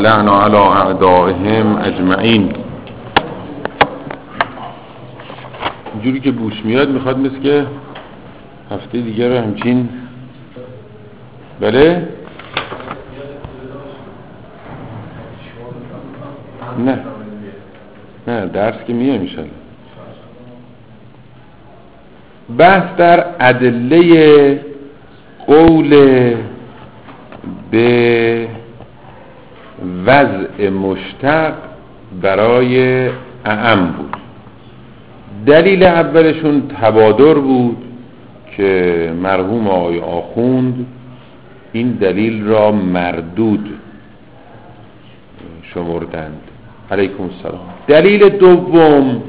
لعن على اعدائهم اجمعین. اینجوری که بوش میاد میخواد مثل که هفته دیگه رو همچین بله نه درس که میه میشن. بحث در ادله قول به وضع مشتق برای اعم بود. دلیل اولشون تبادر بود که مرحوم آقای آخوند این دلیل را مردود شمردند. علیکم السلام. دلیل دوم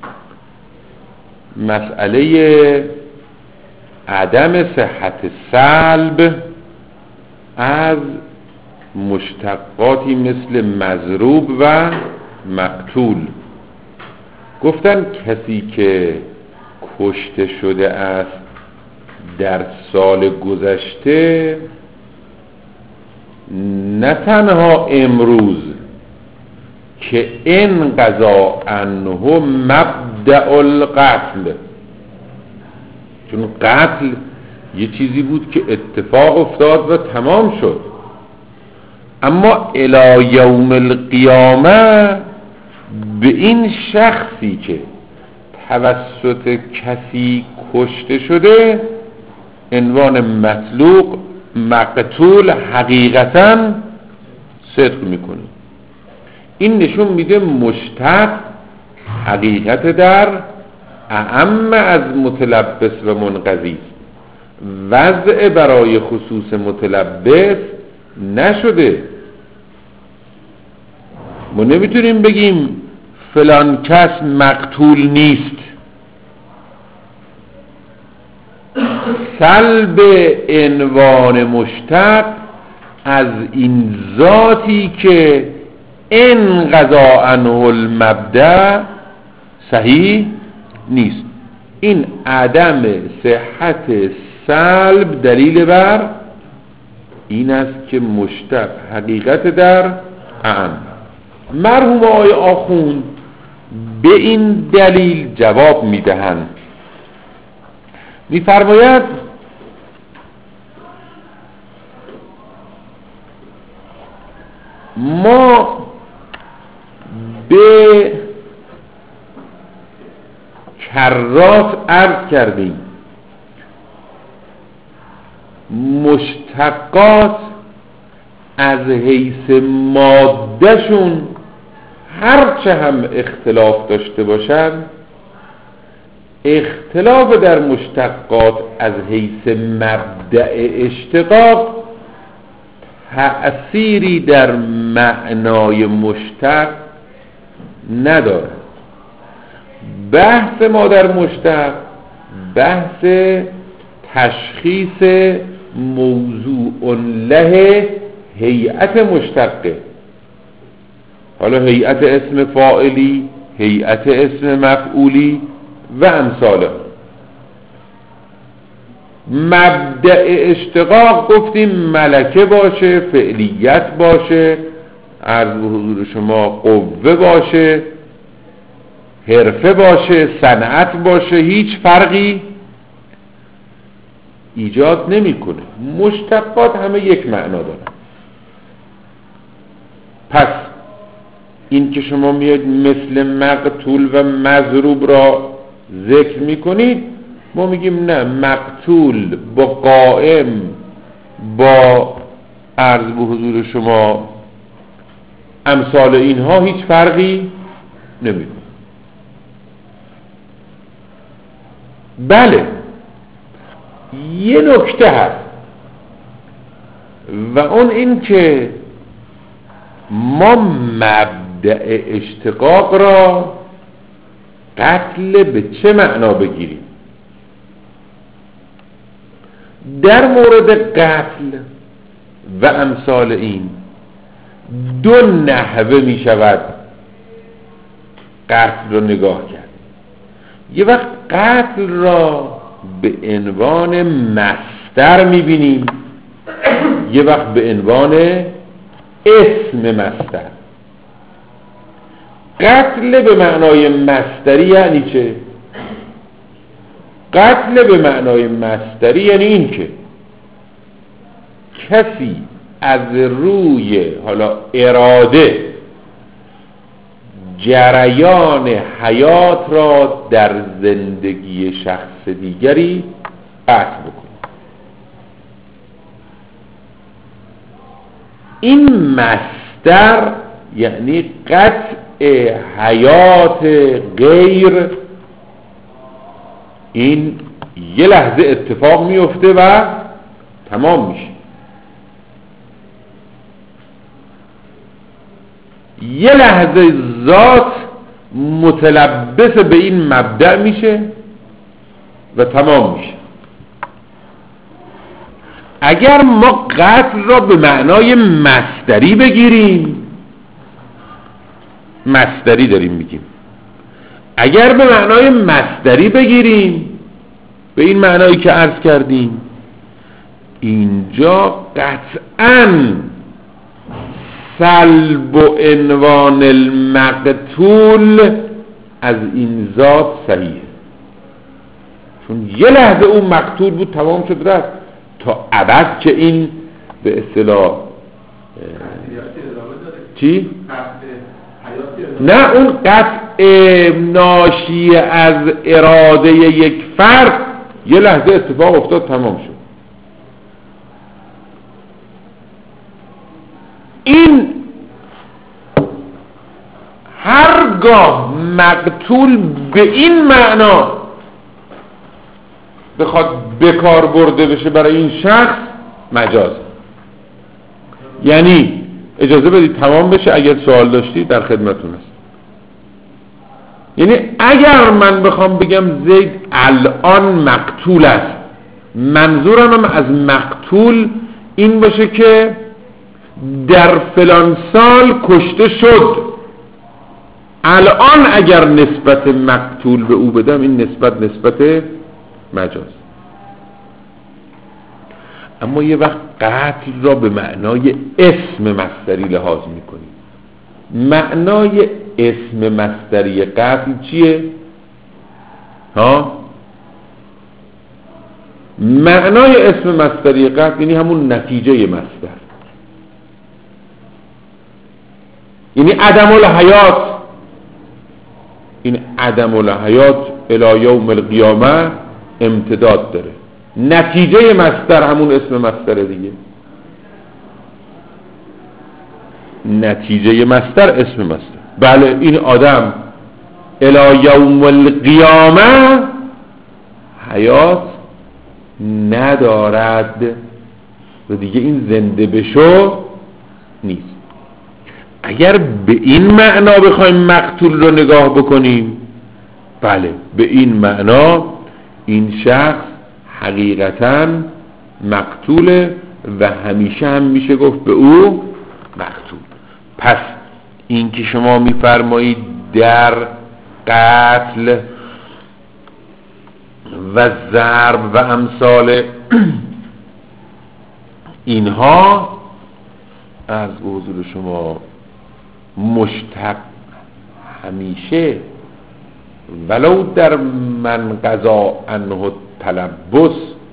مسئله عدم صحت سلب از مشتقاتی مثل مضروب و مقتول. گفتن کسی که کشته شده است در سال گذشته نه تنها امروز که این قضا عنه مبدأ القتل، چون قتل یه چیزی بود که اتفاق افتاد و تمام شد، اما الی یوم القیامه به این شخصی که توسط کسی کشته شده عنوان مطلوق مقتول حقیقتا صدق میکنه. این نشون میده مشتق حقیقت در اعم از متلبس و منقضی است. وضع برای خصوص متلبس نشده. ما نمیتونیم بگیم فلان کس مقتول نیست. سلب عنوان مشتق از این ذاتی که این قضا عنه المبدأ صحیح نیست. این عدم صحت سلب دلیل بر این است که مشتق حقیقت در اعم. مرحوم آقای آخوند به این دلیل جواب میدهند. میفرماید ما به کرات عرض کردیم مشتقات از حیث مادهشون هرچه هم اختلاف داشته باشند، اختلاف در مشتقات از حیث مبدأ اشتقاق تأثیری در معنای مشتق ندارد. بحث ما در مشتق بحث تشخیص موضوع له هیئت مشتقه. حالا هیئت اسم فاعلی، هیئت اسم مفعولی و امثاله. مبدأ اشتقاق گفتیم ملکه باشه، فعلیت باشه، عرض به حضور شما قوه باشه، حرفه باشه، صنعت باشه، هیچ فرقی ایجاد نمیکنه. مشتقات همه یک معنا دارن. پس این که شما میاد مثل مقتول و مضروب را ذکر میکنید، ما میگیم نه، مقتول با قائم با عرض به حضور شما امثال اینها هیچ فرقی نمیکنه. بله یه نکته هست و اون این که ما مبدأ اشتقاق را قتل به چه معنا بگیریم. در مورد قتل و امثال این دو نحوه می شود قتل را نگاه کرد. یه وقت قتل را به عنوان مصدر می بینیم، یه وقت به عنوان اسم مصدر. قتل به معنای مصدری یعنی چه؟ قتل به معنای مصدری یعنی این که کسی از روی حالا اراده جریان حیات را در زندگی شخص دیگری قطع بکنه. این مصدر یعنی قطع حیات غیر، این یه لحظه اتفاق میفته و تمام میشه. یه لحظه ذات متلبس به این مبدأ میشه و تمام میشه. اگر ما قتل را به معنای مصدری بگیریم، مصدری داریم میگیم، اگر به معنای مصدری بگیریم به این معنایی که عرض کردیم، اینجا قطعاً سلب و عنوان المقتول از این ذات صحیحه، چون یه لحظه اون مقتول بود تمام شد رفت تا ابد که این به اصطلاح چی؟ نه، اون قطع ناشی از اراده یک فرد یه لحظه اتفاق افتاد تمام شد. این هرگاه مقتول به این معنا بخواد بکار برده بشه برای این شخص مجاز. یعنی اجازه بدید تمام بشه، اگر سوال داشتید در خدمتون است. یعنی اگر من بخوام بگم زید الان مقتول است، منظورم هم از مقتول این باشه که در فلان سال کشته شد. الان اگر نسبت مقتول به او بدم، این نسبت مجاز. اما یه وقت قتل را به معنای اسم مصدری لحاظ میکنیم. معنای اسم مصدری قتل چیه؟ معنای اسم مصدری قتل یعنی همون نتیجه مصدر، یعنی عدم الحیات. این عدم الحیات الی یوم القیامه امتداد داره. نتیجه مصدر همون اسم مصدر دیگه. نتیجه مصدر اسم مصدر. بله، این آدم الی یوم القیامه حیات ندارد و دیگه این زنده بشو نیست. اگر به این معنا بخوایم مقتول رو نگاه بکنیم، بله، به این معنا این شخص حقیقتاً مقتوله و همیشه هم میشه گفت به او مقتول. پس این که شما میفرمایید در قتل و ضرب و امثال اینها از حضور شما مشتق همیشه ولو در من قضا عنه تلبس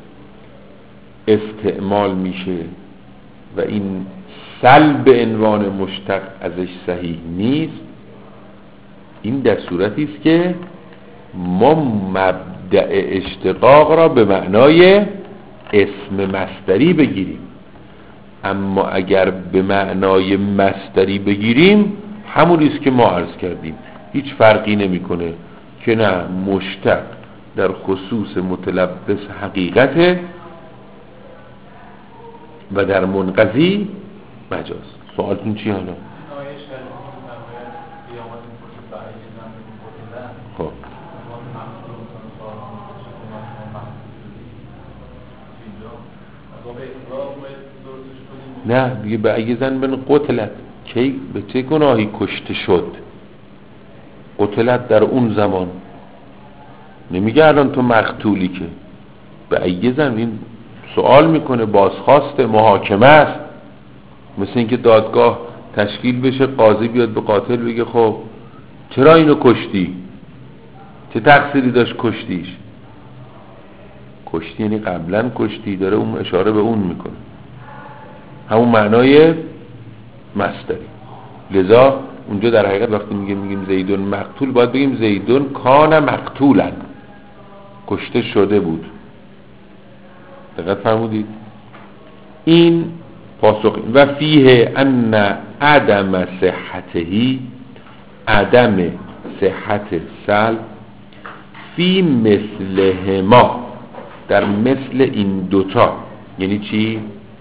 استعمال میشه و این سلب عنوان مشتق ازش صحیح نیست. این در صورتی است که ما مبدأ اشتقاق را به معنای اسم مصدری بگیریم. اما اگر به معنای مصدری بگیریم، همونی است که ما عرض کردیم، هیچ فرقی نمیکنه که نه مشتق در خصوص متلبس حقیقته و در منقضی مجاز. سوالتون چی حالا؟ خب نه دیگه به اگه زن بین قتلت کی به چه گناهی کشته شد؟ قتلت در اون زمان نمیگه الان تو مقتولی، که به اگه زن این سوال میکنه، بازخواست محاکمه است. مثل اینکه دادگاه تشکیل بشه، قاضی بیاد به قاتل بگه خب چرا اینو کشتی؟ چه تقصیری داشت کشتیش؟ کشتی یعنی قبلا کشتی، داره اون اشاره به اون میکنه، همون معنای مصدری. لذا اونجا در حقیقت وقتی میگیم زیدون مقتول، باید بگیم زیدون کان مقتولا، کشته شده بود. دقت فرمودید؟ این پاسخ. و فیه ان عدم صحتهی، عدم صحت سلب، فی مثلهما، در مثل این دوتا، یعنی چی؟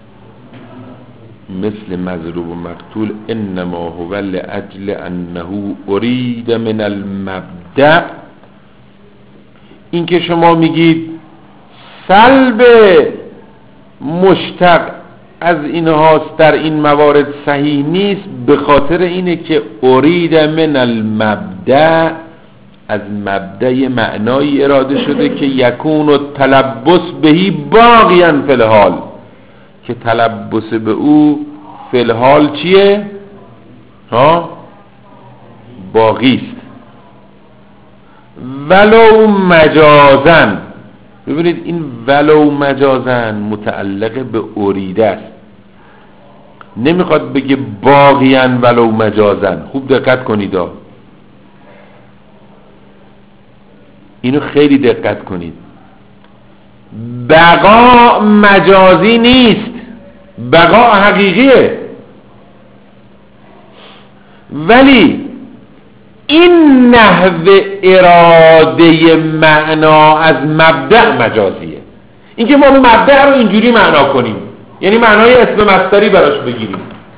مثل مضروب و مقتول، انما هو لأجل انه ارید من المبدأ، این که شما میگید سلب مشتق از اینهاست در این موارد صحیح نیست، به خاطر اینه که ارید من المبدأ، از مبدأ معنایی اراده شده که یکون و تلبس بهی باقیاً فی الحال، که تلبس به او فی الحال چیه؟ باقیست. ولو مجازن، ببینید این ولو مجازن متعلق به اریده است، نمیخواد بگه باقیاً ولو مجازن. خوب دقت کنید، اینو خیلی دقت کنید. بقا مجازی نیست، بقا حقیقیه، ولی این نحو اراده معنا از مبدأ مجازیه. اینکه ما مبدأ رو اینجوری معنا کنیم، یعنی معنای اسم مصدری براش بگیریم.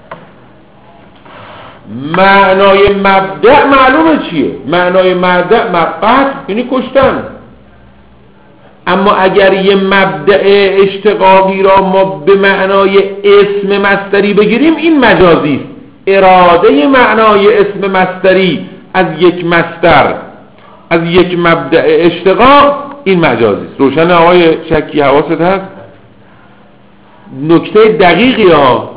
معنای مبدأ معلومه چیه؟ معنای مبدأ مبدأ یعنی کشتن. اما اگر یه مبدأ اشتقاقی را ما به معنای اسم مصدری بگیریم، این مجازی است. اراده معنای اسم مصدری از یک مصدر، از یک مبدأ اشتقاق، این مجازی است. روشن آقای شکی؟ حواست هست؟ نکته دقیقی ها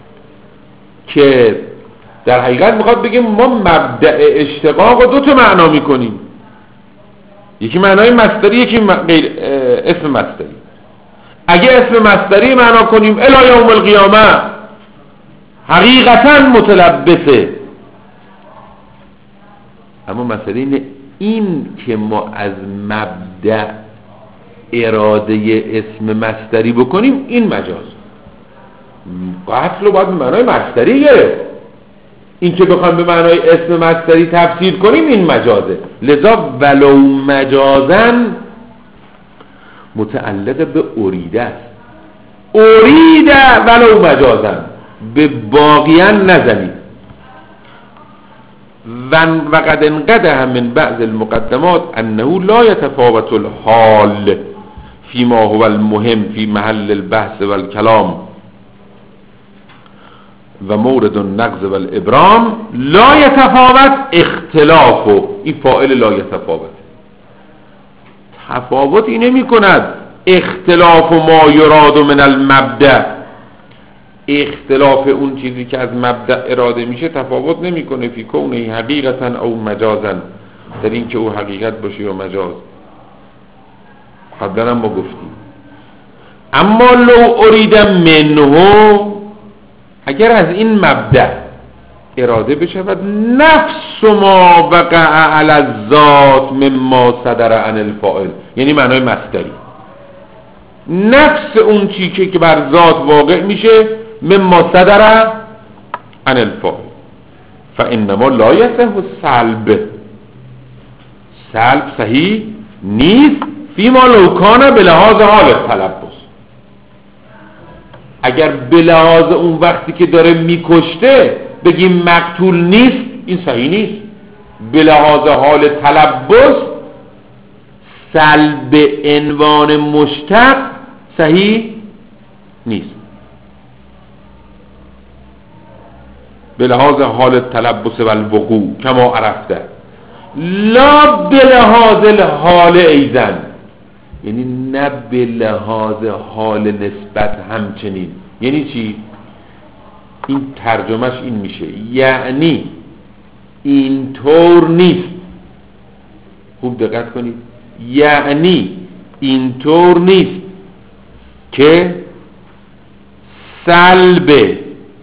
که در حقیقت میخواد بگیم ما مبدأ اشتقاق رو دو تا معنا میکنیم، یکی معنای مصدری، یکی اسم مصدری. اگه اسم مصدری معنا کنیم الی یوم القیامه، حقیقتا متلبسه. اما مسئله اینه این که ما از مبدأ اراده اسم مصدری بکنیم، این مجاز. قتل رو باید به معنای مصدری گرفت، این که بخوایم به معنای اسم مصدری تفسیر کنیم، این مجازه. لذا ولو مجازن متعلق به اریده است. اریده ولو مجازن، به باقیاً نزنید. وقد انقدح من بعض المقدمات انه لا يتفاوت الحال فيما هو المهم في محل البحث والكلام و مورد النقض والابرام لا يتفاوت اختلاف. این فاعل لا يتفاوت، تفاوتی نمی کند. اختلاف ما یراد من المبدأ، اختلاف اون چیزی که از مبدأ اراده میشه تفاوت نمیکنه فی کونه حقیقتا او مجازا، در این که او حقیقت باشه یا مجاز. قبلا هم ما گفتیم. اما لو ارید منه، اگر از این مبدأ اراده بشود نفس ما وقع علی الذات مما صدر عن الفاعل، یعنی معنای مصدری، نفس اون چیزی که بر ذات واقع میشه، مما صدر عن الفاعل، فانما لا یصح السلب، سلب صحیح نیست فیما لو کان به لحاظ حال تلبس. اگر به لحاظ اون وقتی که داره میکشته بگیم مقتول نیست، این صحیح نیست. به لحاظ حال تلبس سلب عنوان مشتق صحیح نیست. به لحاظ حال تلبس و الوقوع کما عرفته، لا به لحاظ الحال ایزن، یعنی نه به لحاظ حال نسبت همچنین. یعنی چی؟ این ترجمهش این میشه، یعنی اینطور نیست. خوب دقت کنید، یعنی اینطور نیست که سلب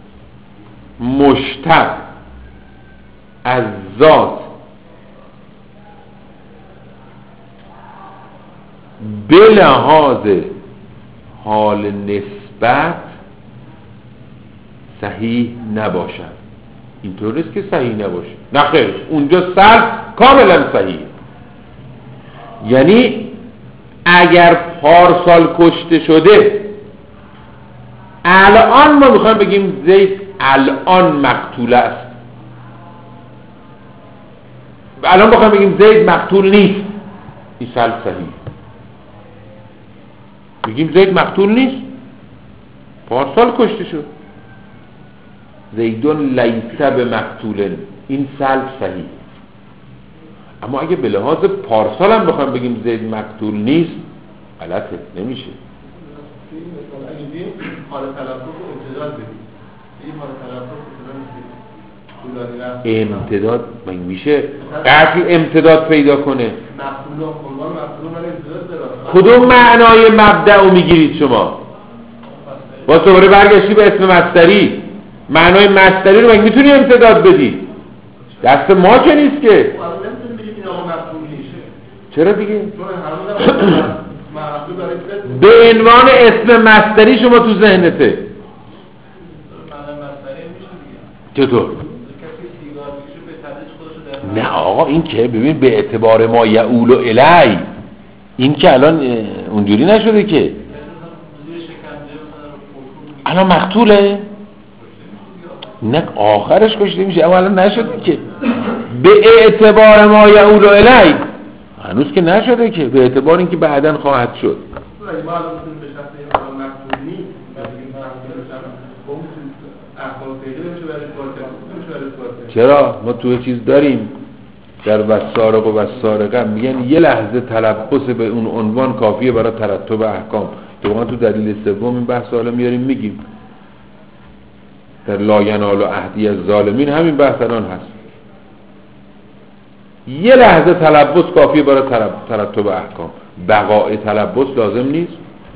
مشتق از ذات به لحاظ حال نسبت صحیح نباشد. اینطور نیست که صحیح نباشه، نه خیر، اونجا سلب کاملا صحیح. یعنی اگر پارسال کشته شده، الان ما میخوایم بگیم زید الان مقتول است، الان میخوایم بگیم زید مقتول نیست، این سلب صحیح. بگیم زید مقتول نیست، پارسال کشته شد، زیدون لیس به مقتولن، این سلب صحیح. اما اگه به لحاظ پارسال هم بخوایم بگیم زید مقتول نیست، غلطه، نمیشه. اگه بیم حال تلفظ امتداد بدیم، این حال تلفظ امتداد من میشه قطعی امتداد پیدا کنه. کدوم معنای مبدأ رو میگیرید شما؟ با دوباره برگشتی به اسم مصدری، معنای مصدری رو میتونی امتداد بدی؟ دست ما که نیست که. چرا دیگه؟ به عنوان اسم مصدری شما تو ذهنته. چطور؟ نه آقا، این که ببین به اعتبار ما یعول الی، این که الان اونجوری نشده که الان مقتوله، نه آخرش کشته میشه، اما الان نشده که به اعتبار ما یعول الی، هنوز که نشده که به اعتبار اینکه بعداً خواهد شد. چرا؟ ما توی چیز داریم در والسارق و والسارقه میگن یه لحظه تلبس به اون عنوان کافیه برای ترتب احکام. ما تو دلیل سوم این بحث حالا میاریم میگیم، در لا ینال عهدی الظالمین همین بحث الان هست. یه لحظه تلبس کافیه برای ترتب احکام، بقای تلبس لازم نیست.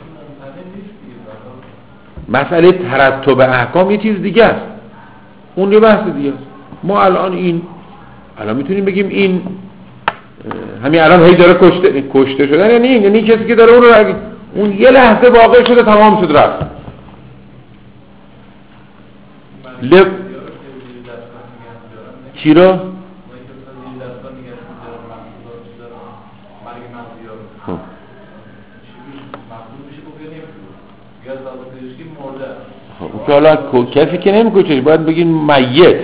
مسئله ترتب احکام یه چیز دیگه است، اون یه بحث دیگه است. ما الان میتونیم بگیم این همین الان هی داره کشته شدن، یعنی کسی که داره اون یه لحظه واقع شده، تمام شد، رفت. چی رو؟ خب حالا کسی که نمیکشه، باید بگین میت.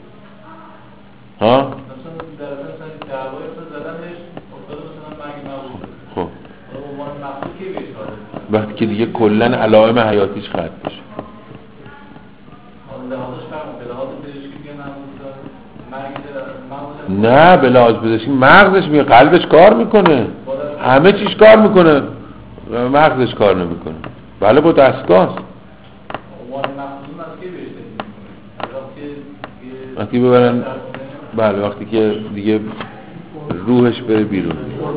ها؟ خب وقتی که دیگه کلن علائم حیاتیش ختم بشه. نه به لحاظ پزشکی مغزش میگه، قلبش کار میکنه، همه چیش کار میکنه، مغزش کار نمیکنه. بله با دستگاه وقتی ببرن، بله وقتی که دیگه روحش بره بیرون.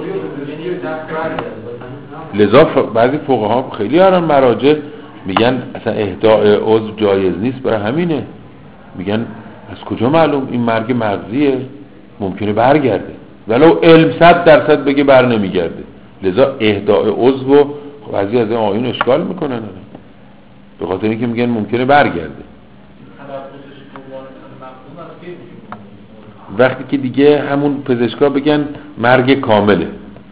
لذا بعضی فقها خیلی هران مراجع میگن اصلا اهداء عضو جایز نیست، برای همینه میگن از کجا معلوم این مرگ مغزیه، ممکنه برگرده، ولو علم 100% بگه بر نمیگرده. لذا اهداء عضو بعضی از این آیون اشکال میکنن به خاطر اینکه میگن ممکنه برگرده. وقتی که دیگه همون پزشکا بگن مرگ کامله،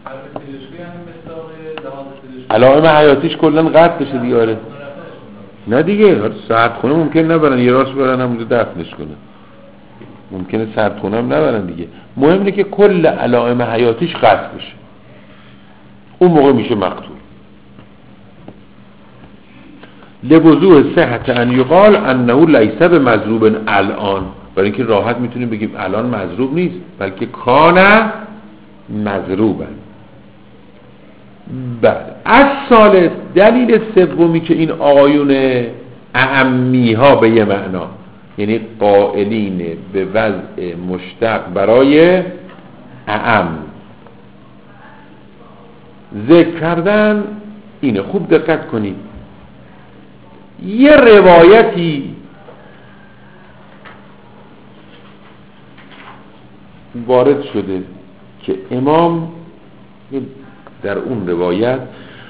علائم حیاتیش کلن قطع بشه دیگه. آره نه دیگه سردخونه ممکن نبرن، یه راست برن همونجا دفنش کنن، ممکنه سردخونه هم نبرن دیگه. مهم اینه که کل علائم حیاتیش قطع بشه، اون موقع میشه مقتول. لوضوح صحت ان یقال انه لیس بمضروب الان، برای اینکه راحت میتونیم بگیم الان مضروب نیست، بلکه کان مضروبا. بعد از ثالث، دلیل سومی که این آیون اعمی ها به یه معنا یعنی قائلین به وضع مشتق برای اعم. ذکر کردن اینه. خوب دقت کنید، یه روایتی وارد شده که امام در اون روایت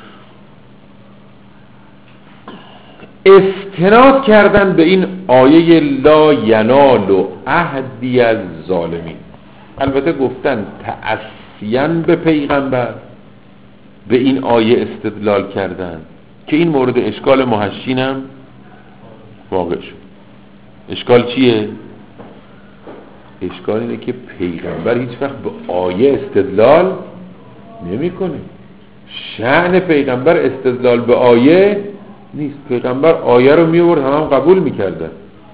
استناد کردن به این آیه لا ینال عهدی از ظالمین. البته گفتن تأسیاً به پیغمبر به این آیه استدلال کردن که این مورد اشکال محشین هم واقع شد. اشکال چیه؟ اشکال اینه که پیغمبر هیچ وقت به آیه استدلال نمی کنه. شأن پیغمبر استدلال به آیه نیست. پیغمبر آیه رو می آورد، هم قبول می کردن.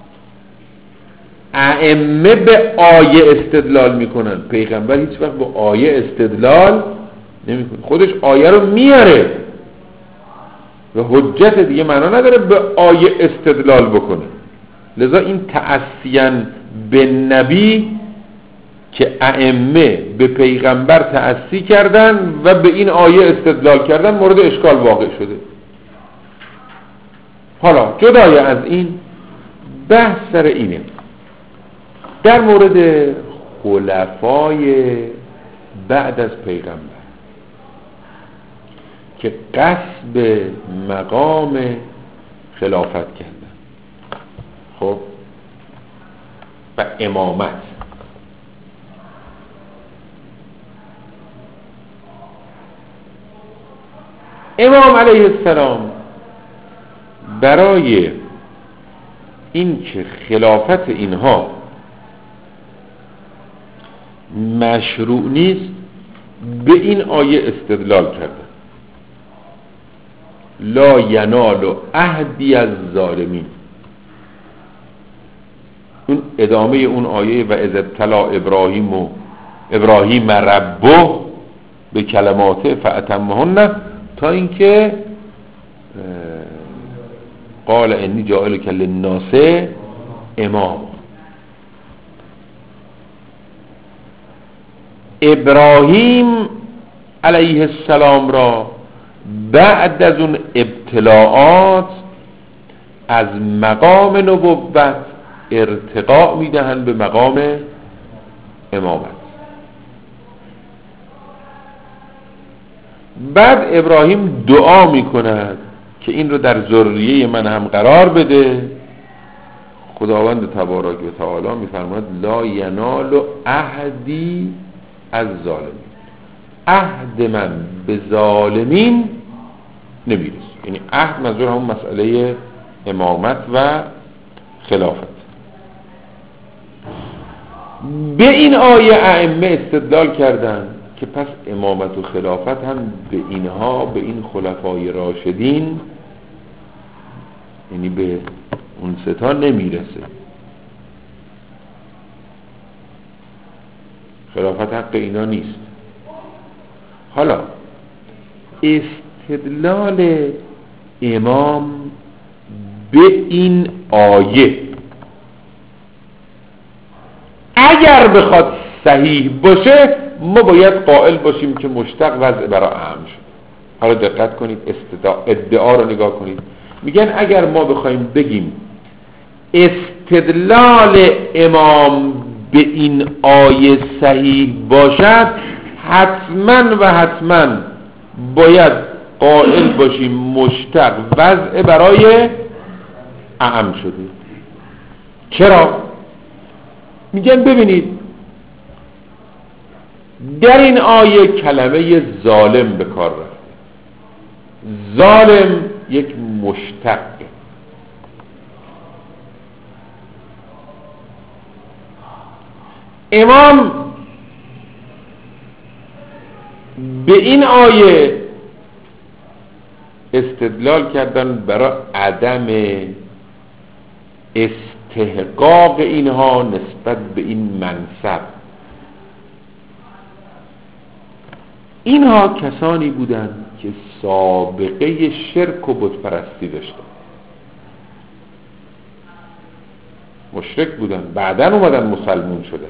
ائمه به آیه استدلال می کنن، پیغمبر هیچ وقت به آیه استدلال نمی کنه. خودش آیه رو میاره و حجت دیگه معنا نداره به آیه استدلال بکنه. لذا این تأسیاً به نبی که ائمه به پیغمبر تأسی کردن و به این آیه استدلال کردن مورد اشکال واقع شده. حالا جدای از این بحث سر اینه در مورد خلفای بعد از پیغمبر که قصد مقام خلافت کردن خب و امامت. امام علیه السلام برای این که خلافت اینها مشروع نیست به این آیه استدلال کرده لا ینال عهدی از ظالمین. اون ادامه اون آیه و اذ ابتلی ابراهیم ربه به کلمات فاتمهن تا اینکه قال انی جاعلک للناس امام. ابراهیم علیه السلام را بعد از اون ابتلاعات از مقام نبوت ارتقا میدهند به مقام امامت. بعد ابراهیم دعا میکند که این رو در ذریه من هم قرار بده. خداوند تبارک و تعالی میفرماید لا ینال عهدی از ظالمین. عهد من به ظالمین نمیرسه. یعنی عهد منظور همون مسئله امامت و خلافت. به این آیه ائمه استدلال کردن که پس امامت و خلافت هم به اینها، به این خلفای راشدین، یعنی به اون ستا نمیرسه. خلافت حق اینا نیست. حالا استدلال امام به این آیه اگر بخواد صحیح باشه ما باید قائل باشیم که مشتق وضع برای اعم شد. حالا دقت کنید، ادعا رو نگاه کنید. میگن اگر ما بخوایم بگیم استدلال امام به این آیه صحیح باشد حتما باید قائل باشیم مشتق وضع برای اعم شده. چرا؟ میگن ببینید در این آیه کلمه ظالم به کار رفته. ظالم یک مشتق. امام به این آیه استدلال کردن برای عدم استحقاق اینها نسبت به این منصب. اینها کسانی بودند که سابقه شرک و بتپرستی داشتند مشرک بودن، بعدن اومدن مسلمون شدن.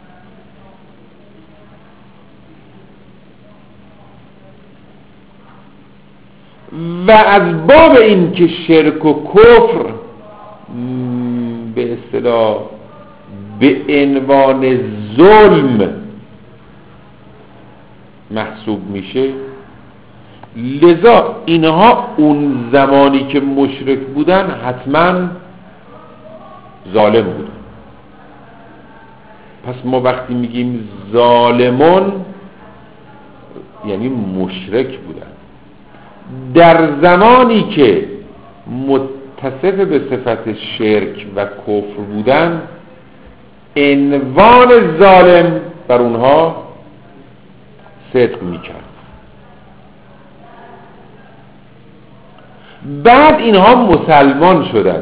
و از باب این که شرک و کفر به اصطلاح به عنوان ظلم محسوب میشه، لذا اینها اون زمانی که مشرک بودن حتما ظالم بودن. پس ما وقتی میگیم ظالمون یعنی مشرک بودن. در زمانی که متصف به صفت شرک و کفر بودن، عنوان ظالم بر اونها صدق میکرد. بعد اینها مسلمان شدن.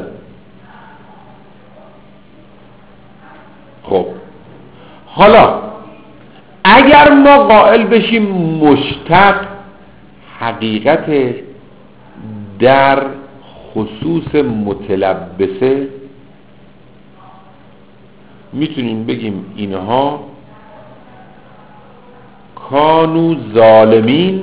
خب حالا اگر ما قائل بشیم مشتق حقیقت در خصوص متلبسه، میتونیم بگیم اینها کانو ظالمین،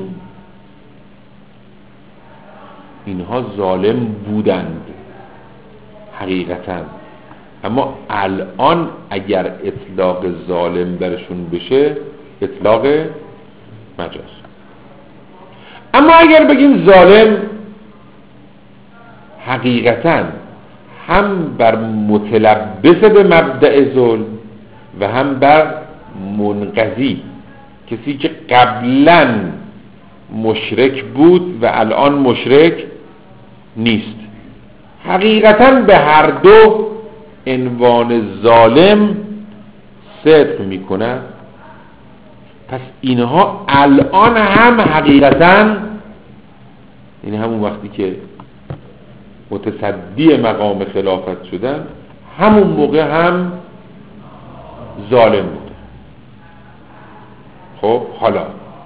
اینها ظالم بودند حقیقتا، اما الان اگر اطلاق ظالم برشون بشه اطلاق مجاز. اما اگر بگیم ظالم حقیقتا هم بر متلبس به مبدأ ظلم و هم بر منقضی، کسی که قبلا مشرک بود و الان مشرک نیست، حقیقتا به هر دو عنوان ظالم صدق میکنه. پس اینها الان هم حقیقتا، این همون وقتی که متصدی مقام خلافت شدن، همون موقع هم ظالم بود. خب حالا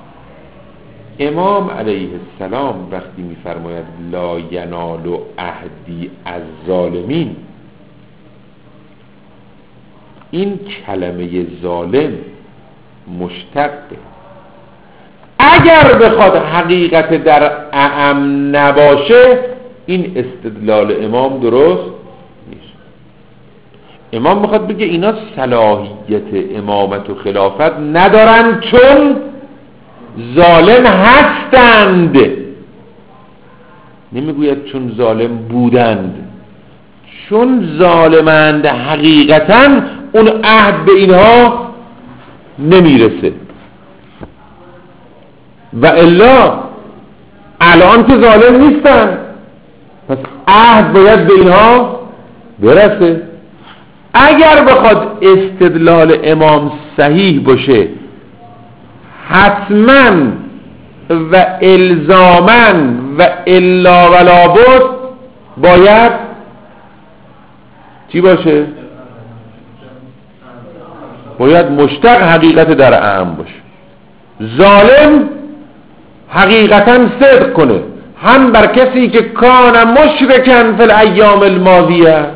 امام علیه السلام وقتی میفرماید لا ینال عهدی از ظالمین، این کلمه ظالم مشتقه. اگر بخواد حقیقت در اعم نباشه، این استدلال امام درست نیست. امام میخواد بگه اینا صلاحیت امامت و خلافت ندارن چون ظالم هستند، نمیگوید چون ظالم بودند. چون ظالمند حقیقتا اون عهد به اینها نمیرسه، و الا الان که ظالم نیستن، پس عهد باید به اینها برسه. اگر بخواد استدلال امام صحیح باشه، حتما و الزاماً و الا ولا بد باید چی باشه؟ باید مشتق حقیقت در اعم باشه. ظالم حقیقتا صدق کنه هم بر کسی که کان مشرکن فی الایام الماضیه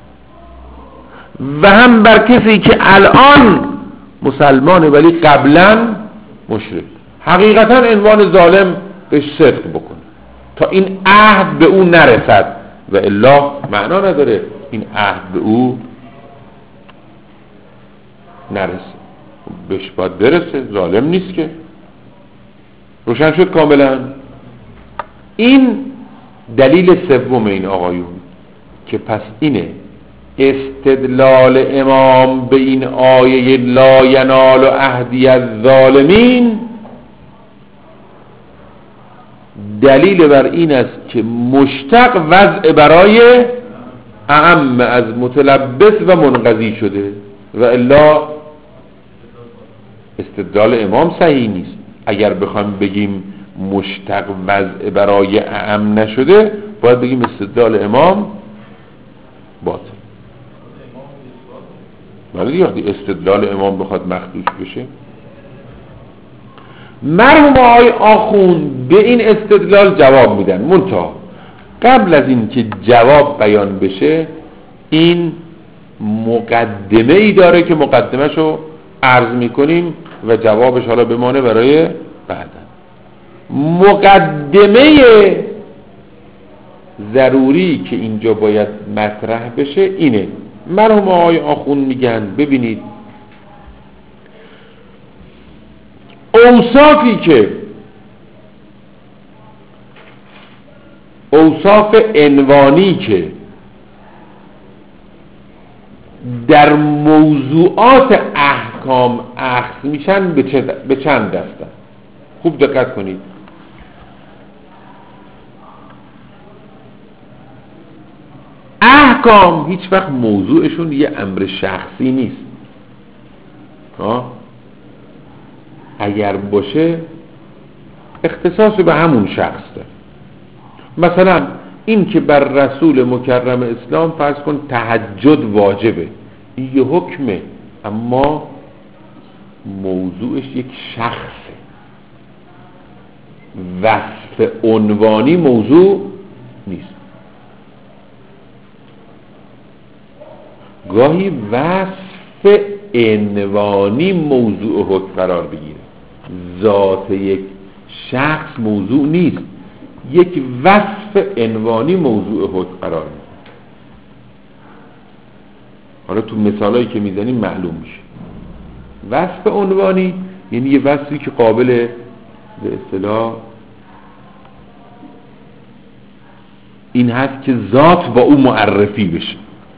و هم بر کسی که الان مسلمانه ولی قبلا مشرک. حقیقتا عنوان ظالم بهش صدق بکنه تا این عهد به او نرسد، و الا معنا نداره این عهد به او نرسه. بهش باید برسه، ظالم نیست که. روشن شد کاملا؟ این دلیل سوم این آقایون که پس اینه استدلال امام به این آیه لا ینال عهدی الظالمین دلیل بر این است که مشتق وضع برای اعم از متلبس و منقضی شده، و الا استدلال امام صحیح نیست. اگر بخوام بگیم مشتق وضع برای اعم نشده، باید بگیم استدلال امام باطل. ولی وقتی استدلال امام بخواد مخدوش بشه، مرحوم آقای آخوند به این استدلال جواب میدن. منتها قبل از این که جواب بیان بشه، این مقدمه ای داره که مقدمهشو عرض میکنیم و جوابش حالا بمانه برای بعدا. مقدمه ضروری که اینجا باید مطرح بشه اینه. مرحوم آقای آخون میگن ببینید اوصاف عنوانی که در موضوعات احکام اخذ میشن به چند دستن؟ خوب دقت کنید. احکام هیچ وقت موضوعشون یه امر شخصی نیست. اگر باشه اختصاص به همون شخص داره. مثلا این که بر رسول مکرم اسلام فرض کن تهجد واجبه، این یه حکمه اما موضوعش یک شخصه. وصف عنوانی موضوع نیست. گاهی وصف عنوانی موضوع حکم قرار بگیره. ذات یک شخص موضوع نیست، یک وصف عنوانی موضوع حکم قرار میگیره. حالا تو مثالایی که میزنیم معلوم میشه. وصف عنوانی یعنی یه وصفی که قابل به اصطلاح این هست که ذات با او معرفی بشه.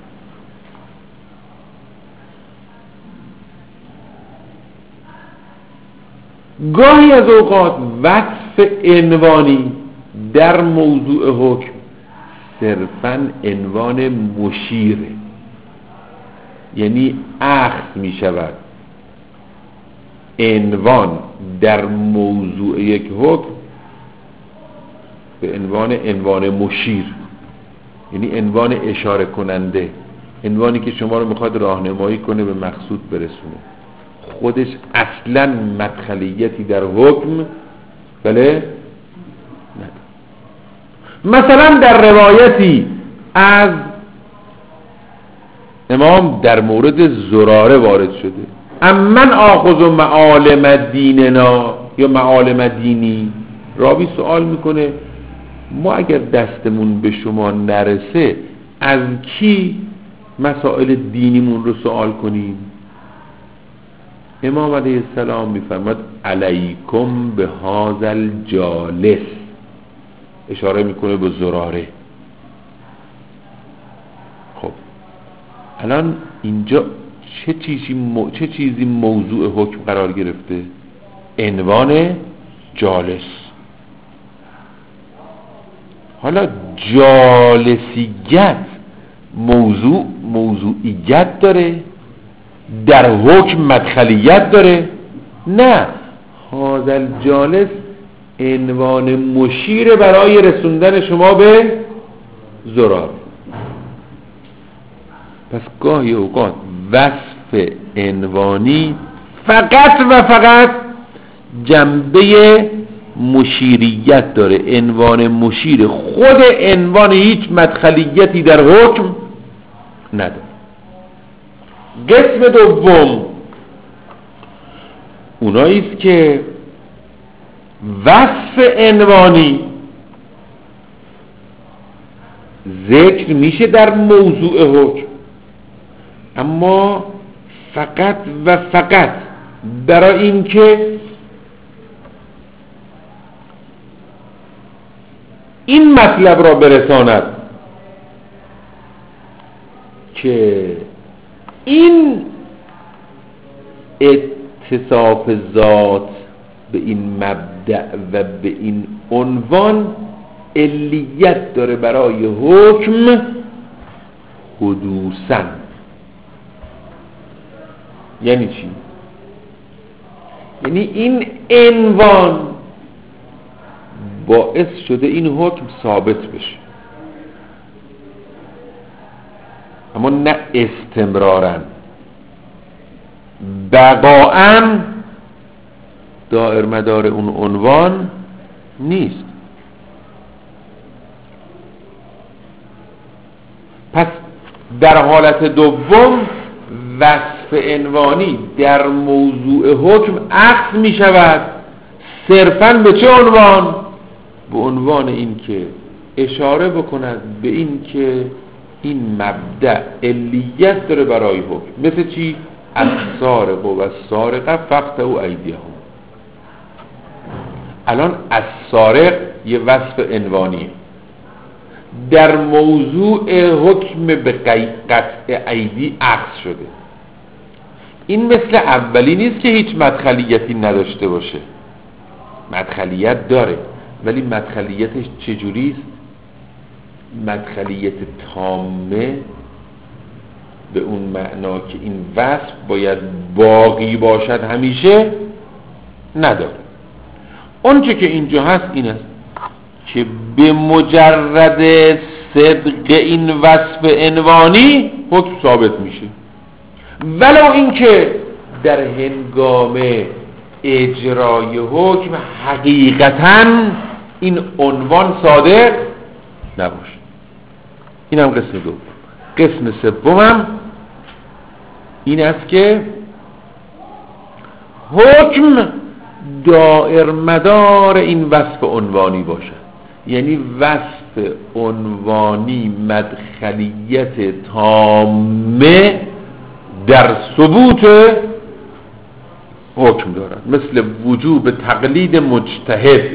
گاهی از اوقات وصف عنوانی در موضوع حکم صرفاً عنوان مشیره، یعنی اخذ می شود عنوان در موضوع یک حکم به عنوان مشیر، یعنی عنوان اشاره کننده، عنوانی که شما رو میخواد راهنمایی کنه به مقصود برسونه. خودش اصلا مدخلیتی در حکم بله نداره. مثلا در روایتی از امام در مورد زراره وارد شده، امن آخذ معالم دیننا یا معالم دینی. راوی سوال میکنه ما اگر دستمون به شما نرسه از کی مسائل دینیمون رو سوال کنیم؟ امام علیه السلام میفرماد علیکم به هذا جالس، اشاره میکنه به زراره. خب الان اینجا چه چیزی موضوع حکم قرار گرفته؟ عنوان جالس. حالا جالسیت موضوعیت داره، در حکم مدخلیت داره؟ نه، هذا الجالس عنوان مشیر برای رسوندن شما به زرار. پس گاهی اوقات وصف عنوانی فقط و فقط جنبه مشیریت داره، عنوان مشیر، خود عنوان هیچ مدخلیتی در حکم نداره. قسم دوم اوناییست که وصف عنوانی ذکر میشه در موضوع حکم اما فقط و فقط برای اینکه این مطلب را برساند که این اتصاف ذات به این مبدأ و به این عنوان علیت داره برای حکم حدوثاً. یعنی چی؟ یعنی این عنوان باعث شده این حکم ثابت بشه، اما نه استمرارن، بقاءً دائر مدار اون عنوان نیست. پس در حالت دوم وصف عنوانی در موضوع حکم عکس می شود صرفاً به چه عنوان؟ به عنوان این که اشاره بکند به این که این مبدأ علیت داره برای حکم. مثل چی؟ السارق و السارقه فاقطعوا ایدیهم. الان السارق یه وصف عنوانیه، در موضوع حکم به قطع ایدی عکس شده. این مثل اولی نیست که هیچ مدخلیتی نداشته باشه، مدخلیت داره، ولی مدخلیتش چجوریست؟ مدخلیت تامه، به اون معنا که این وصف باید باقی باشد همیشه، نداره. اون چه که اینجا هست این است که به مجرد صدق این وصف عنوانی حکم ثابت میشه، ولو اینکه در هنگام اجرای حکم حقیقتاً این عنوان صادق نباشه. این هم قسم دوم. قسم سوم این است که حکم دائر مدار این وصف عنوانی باشد، یعنی وصف عنوانی مدخلیت تامه در ثبوت حکم دارد، مثل وجوب تقلید مجتهد.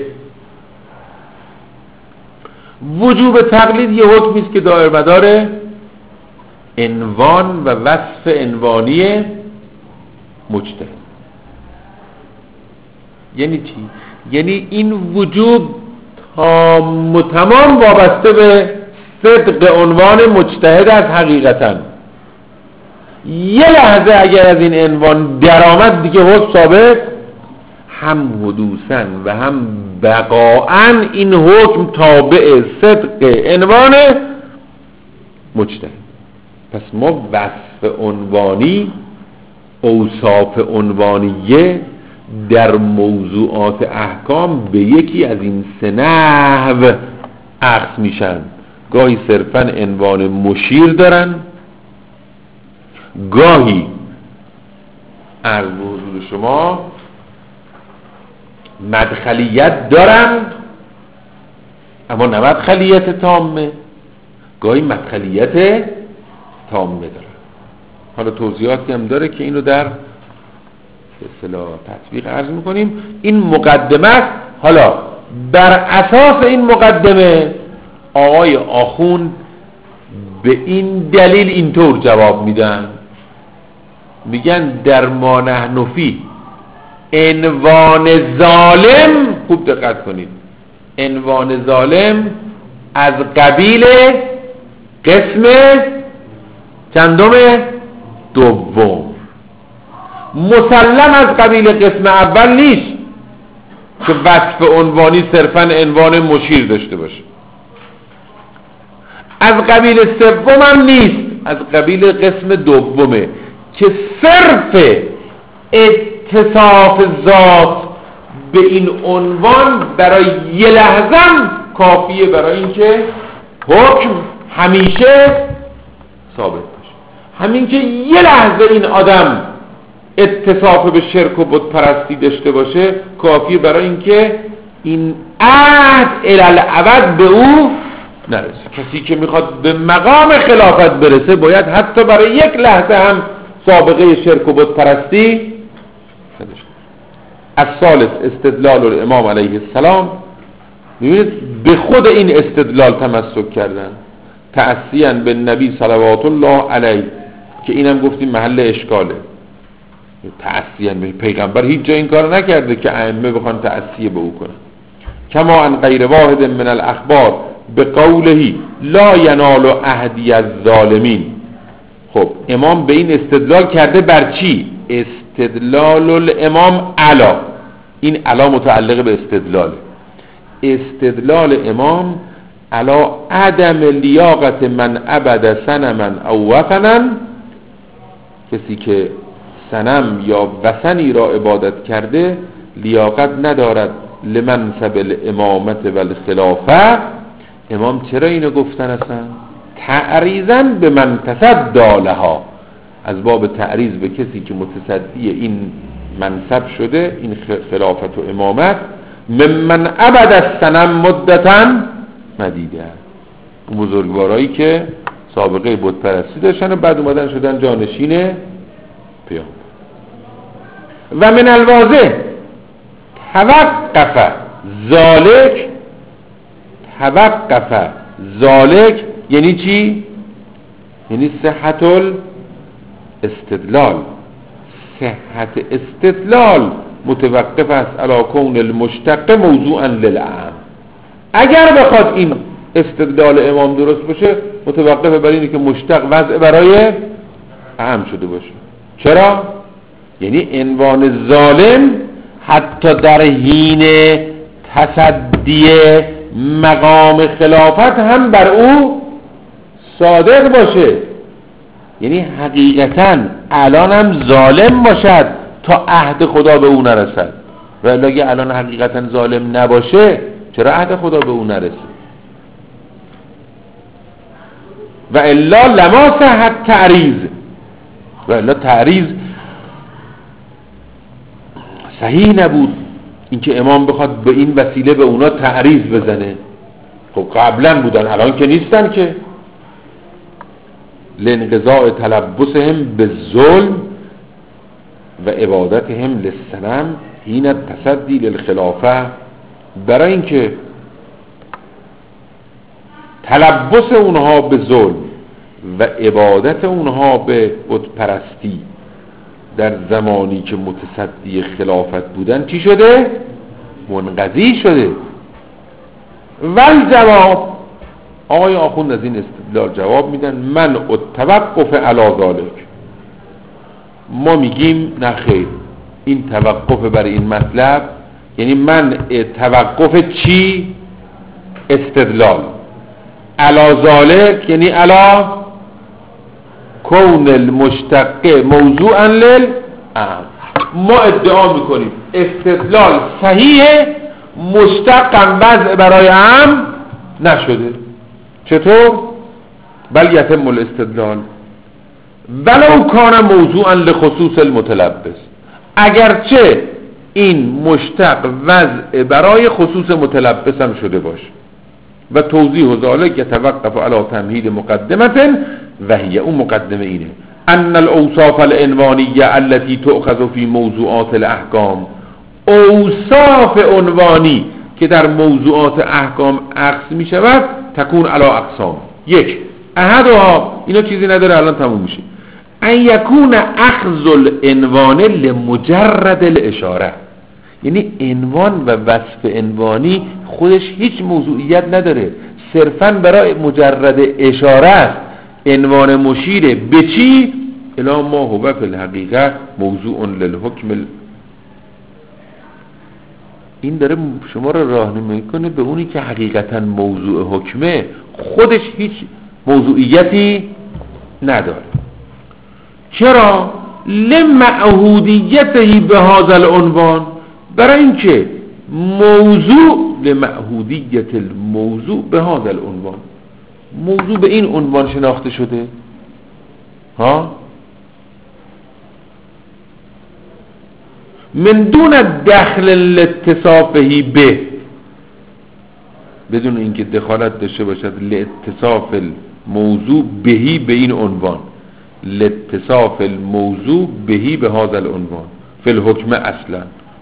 وجوب تقلید یه حکمی است که دائر مدار عنوان و وصف عنوانی مجتهد. یعنی چی؟ یعنی این وجوب تمام وابسته به صدق عنوان مجتهد از حقیقتاً. یه لحظه اگر از این عنوان درآمد دیگه حکم ثابت، هم حدوثاً و هم بقاءً این حکم تابع صدق عنوان مجتهد. پس ما وصف عنوانی، اوصاف عنوانیه در موضوعات احکام به یکی از این سه نحو اخذ میشن. گاهی صرفاً عنوان مشیر دارن، گاهی عرض به حضور شما مدخلیت دارن اما نه مدخلیت تامه، گاهی مدخلیت تامه دارن. حالا توضیحاتی هم داره که اینو در اصطلاح تطبیق عرض میکنیم. این مقدمه است. حالا بر اساس این مقدمه آقای آخوند به این دلیل اینطور جواب میدن، میگن در ما نحن فی عنوان ظالم، خوب دقت کنید، عنوان ظالم از قبیل قسم چندم؟ دوم. مسلم از قبیل قسم اول نیست که وصف عنوانی صرفاً عنوان مشیر داشته باشه، از قبیل سوم هم نیست، از قبیل قسم دومه که صرف اتصاف ذات به این عنوان برای یه لحظه کافیه برای اینکه حکم همیشه ثابت باشه. همین که یه لحظه این آدم اتصاف به شرک و بت پرستی داشته باشه کافیه برای اینکه این عهد الالعبد به او نرسه. کسی که میخواد به مقام خلافت برسه باید حتی برای یک لحظه هم سابقه شرک و بت پرستی نداشته. الثالث استدلال الامام علیه السلام. میبینید به خود این استدلال تمسک کردن، تأسیاً به نبی صلوات الله علیه، که اینم گفتیم محل اشکاله. تأسیاً به پیغمبر هیچ جا این کار نکرده که ائمه بخوان تأسیه به او کنن. کما ان غیر واحد من الاخبار به قوله لا ینال عهدی الظالمین. خب امام به این استدلال کرده بر چی؟ استدلال الامام علا، این علا متعلق به استدلال. استدلال امام علا عدم لیاقت من عبد صنما او وثنا، کسی که صنم یا وثنی را عبادت کرده لیاقت ندارد لمنصب الامامت و الخلافه. امام چرا اینو گفتن اصلا؟ تعریضاً به من تصدی لها، از باب تعریض به کسی که متصدی این منصب شده، این خلافت و امامت، ممن عبد الصنم مدتاً مدیده، اون بزرگوارایی که سابقه بت پرستی داشتن و بعد اومدن شدن جانشین پیامبر. و من الواضح توقف ذالک یعنی چی؟ یعنی صحت الاستدلال، صحت استدلال متوقف است علی کون المشتق موضوعا للعام. اگر بخواد این استدلال امام درست باشه متوقف بر اینه که مشتق وضع برای عام شده باشه. چرا؟ یعنی عنوان ظالم حتی در حین تصدی مقام خلافت هم بر او صادق باشه، یعنی حقیقتاً الان هم ظالم باشد تا عهد خدا به او نرسد، و اگه الان حقیقتاً ظالم نباشه چرا عهد خدا به او نرسه؟ و الا لما صحت تعریض، و الا تعریض صحیح نبود اینکه امام بخواد به این وسیله به اونا تعریض بزنه. خب قبلا بودن الان که نیستن که. لانقضاء تلبسهم بالظلم و عبادتهم للصنم حین تصدی للخلافه، برای اینکه تلبس اونها به ظلم و عبادت اونها به بت پرستی در زمانی که متصدی خلافت بودن چی شده؟ منقضی شده. والجواب، آقای آخوند از این استدلال جواب میدن من التوقف علی ذالک، ما میگیم نه خیر، این توقف برای این مطلب یعنی من توقف چی؟ استدلال. علی ذالک یعنی علی کون المشتق موضوعا للعام. ما ادعا میکنیم استدلال صحیحه، مشتقم وضع برای عام نشده. چطور؟ بل یتم الاستدلال ولو کان موضوعا لخصوص المتلبس، اگرچه این مشتق وضع برای خصوص متلبس هم شده باشه. و توضیح ذالک یتوقف علی تمهید مقدمه و هی، اون مقدمه اینه ان الاوصاف العنوانیه التي تؤخذ فی موضوعات الاحکام، اوصاف عنوانی که در موضوعات احکام اخذ می شود تکون علی اقسام. یک، احدها، اینا چیزی نداره الان تموم میشه، ان یکون اخذ العنوان لمجرد الاشاره، یعنی عنوان و وصف عنوانی خودش هیچ موضوعیت نداره، صرفاً برای مجرد اشاره است. عنوان مشیر به چی؟ الی ما هو فی الحقیقه موضوع للحکم. این داره شما را راهنمایی کنه به اونی که حقیقتاً موضوع حکمه، خودش هیچ موضوعیتی نداره. چرا؟ لمعهودیته به هذا العنوان، برای اینکه موضوع لمعهودیت الموضوع به هذا العنوان، موضوع به این عنوان شناخته شده. ها من دون دخل لاتصافه به، بدون اینکه دخالت داشته باشد لاتصاف الموضوع بهی به این عنوان، لاتصاف الموضوع بهی به هذا العنوان فی الحکم اصلا.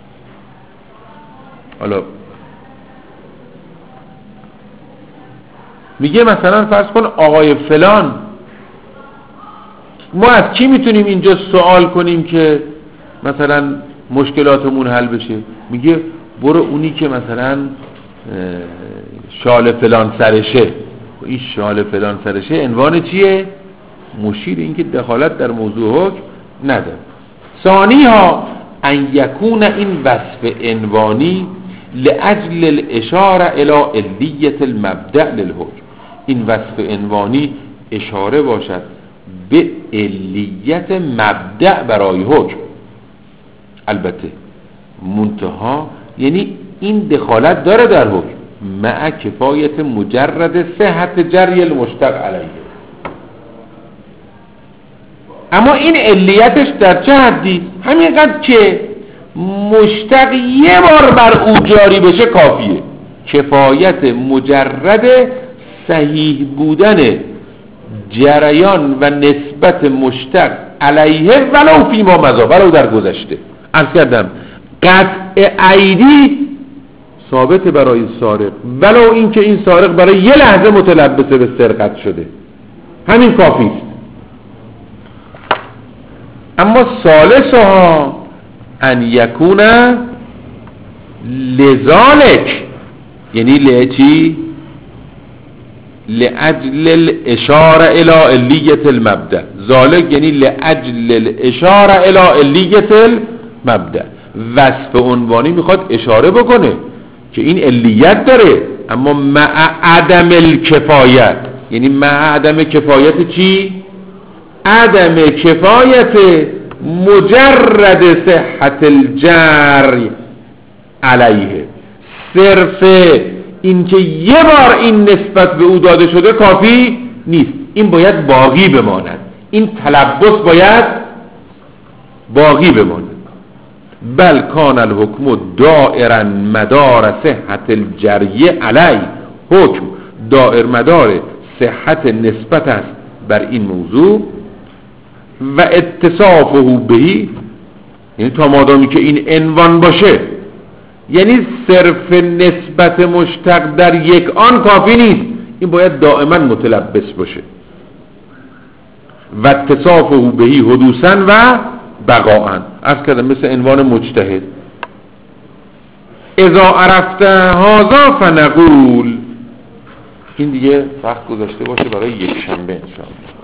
حالا میگه مثلا فرض کن آقای فلان، ما از کی میتونیم اینجا سوال کنیم که مثلا مشکلاتمون حل بشه؟ میگه برو اونی که مثلا شال فلان سرشه. این شال فلان سرشه عنوان چیه؟ مشیر، این که دخالت در موضوع حکم نداره. ثانی ها ان یکون این وصف عنوانی لاجل الاشاره الى علیت المبدأ للحکم، این وصف عنوانی اشاره باشد به علیت مبدأ برای حکم. البته منتها یعنی این دخالت داره در حکم مع کفایت مجرد صحت جری المشتق علیه، اما این علیتش در چه حدی؟ همینقدر که مشتق یه بار بر او جاری بشه کافیه. کفایت مجرد صحیح بودن جریان و نسبت مشتق علیه ولو فی ما مضی، ولو در گذشته. عرض کردم قطع عیدی ثابت برای سارق، ولو اینکه این سارق برای یه لحظه متلبسه به سرقت شده، همین کافی است. اما ثالثها ان یکون لذالک، یعنی لچی لأجل الاشاره الى علیت المبدأ، ذالک یعنی لأجل الاشاره الى علیت المبدأ. وصف عنوانی میخواد اشاره بکنه که این علیت داره، اما مع عدم الکفایت، یعنی مع عدم کفایت چی؟ عدم کفایت مجرد صحت الجر علیه. صرف اینکه یه بار این نسبت به او داده شده کافی نیست، این باید باقی بماند، این تلبس باید باقی بماند. بل کان الحکم دائرا مدار صحت الجری علی، حکم دائر مدار صحت نسبت است بر این موضوع و اتصافه بهی، یعنی تا مادامی که این عنوان باشه، یعنی صرف نسبت مشتق در یک آن کافی نیست، این باید دائما متلبس باشه. و اتصافه بهی حدوثا و بقاء، از کردم مثل عنوان مجتهد. اذا عرفت هذا فنقول، این دیگه وقت گذاشته باشه برای یک شنبه انشاءالله.